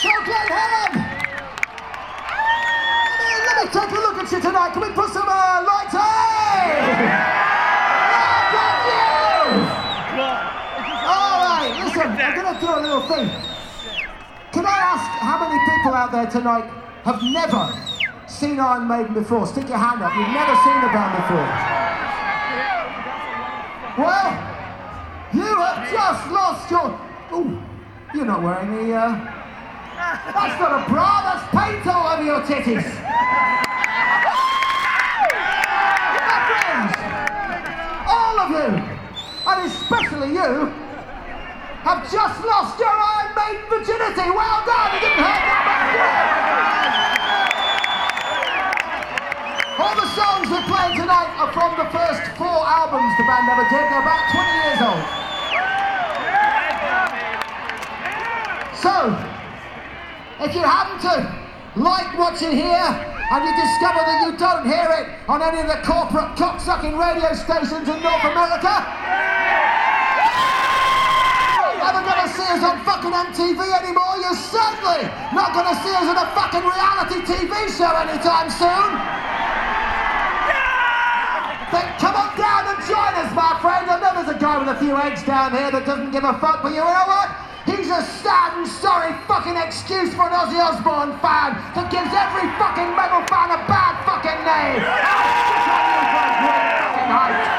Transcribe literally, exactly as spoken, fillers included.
So Glenn Helen, let me take a look at you tonight. Can we put some uh, lights? Hey! Look at you! All right, listen, I'm going to do a little thing. Can I ask how many people out there tonight have never seen Iron Maiden before? Stick your hand up. You've never seen the band before. Well, you have just lost your... Ooh, you're not wearing the... Uh... That's not a bra, that's paint all over your titties. My friends, all of you, and especially you, have just lost your Iron Maiden virginity. Well done, you didn't hurt that much. All the songs we're playing tonight are from the first four albums the band ever did. They're about twenty years old. So, if you happen to like what you hear and you discover that you don't hear it on any of the corporate cocksucking radio stations in North America, you're never going to see us on fucking M T V anymore. You're certainly not going to see us in a fucking reality T V show anytime soon. Then come on down and join us, my friend. I know there's a guy with a few eggs down here that doesn't give a fuck, but you know what? He's a sad and sorry fucking excuse for an Ozzy Osbourne fan that gives every fucking metal fan a bad fucking name. I'll shit on you for a great fucking hype.